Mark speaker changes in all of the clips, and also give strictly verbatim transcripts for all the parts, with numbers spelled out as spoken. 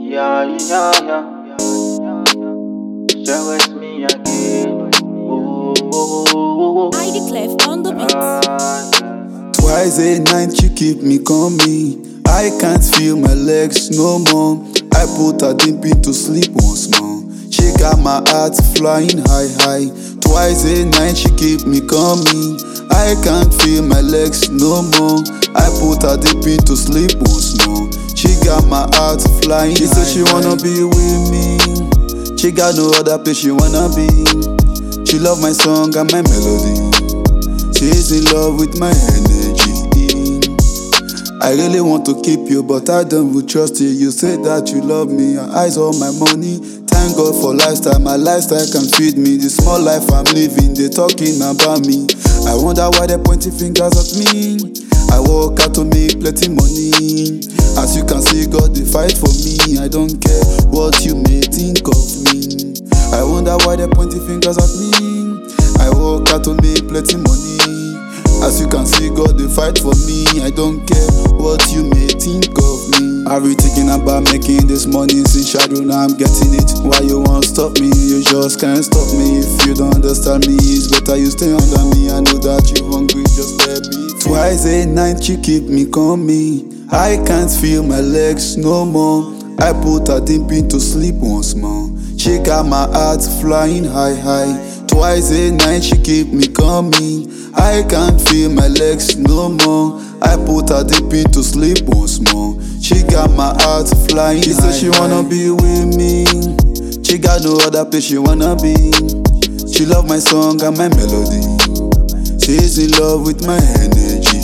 Speaker 1: Yeah, yeah, yeah. Share with me again. Oh, oh, oh, oh.
Speaker 2: I the clef on the beat.
Speaker 1: Ah, yeah.
Speaker 3: Twice a night she keep me coming. I can't feel my legs no more. I put her deep into sleep once more. She got my heart flying high, high. Twice a night she keep me coming. I can't feel my legs no more. I put her deep into sleep once more. She got my heart flying. She said she wanna be with me. She got no other place she wanna be. She love my song and my melody. She's in love with my energy. I really want to keep you, but I don't will trust you. You say that you love me, your eyes on my money. Thank God for lifestyle, my lifestyle can feed me. The small life I'm living, they talking about me. I wonder why they pointing fingers at me. I work out to make plenty money. As you can see, God they fight for me. I don't care what you may think of me. I wonder why they pointing fingers at me. I work out to make plenty money. As you can see, God they fight for me. I don't care what you may think of me. I've been thinking about making this money since shadow, now I'm getting it. Why you won't stop me? You just can't stop me. If you don't understand me, it's better you stay under me. I know that you're hungry, just let me. Twice a night she keep me coming. I can't feel my legs no more. I put her deep into sleep once more. She got my heart flying high, high. Twice a night she keep me coming. I can't feel my legs no more. I put her deep into sleep once more. She got my heart flying. She said she wanna be with me. She got no other place she wanna be. She love my song and my melody. She's in love with my energy.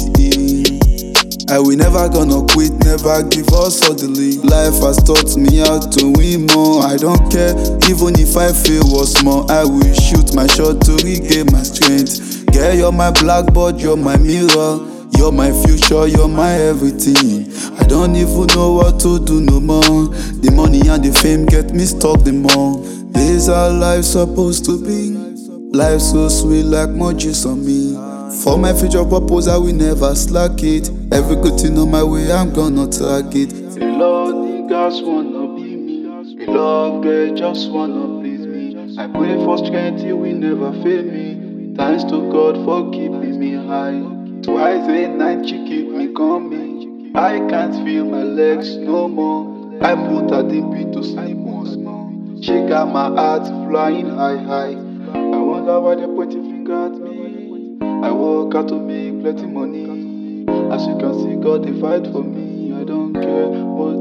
Speaker 3: I will never gonna quit, never give up suddenly. Life has taught me how to win more. I don't care, even if I fail what's more. I will shoot my shot to regain my strength. Girl, you're my blackboard, you're my mirror. You're my future, you're my everything. I don't even know what to do no more. The money and the fame get me stuck the more. This how life supposed to be. Life so sweet like more juice on me. For my future purpose, I will never slack it. Every good thing on my way, I'm gonna target.
Speaker 1: The Lord niggas wanna be me. The love girl just wanna please me. I pray for strength, he will never fail me. Thanks to God for keeping me high. Twice a night she keep me coming. I can't feel my legs no more. I put her deep into sleep once more. She got my heart flying high, high. I wonder why they pointing finger at me. I work out to make plenty money. As you can see, God they fight for me. I don't care what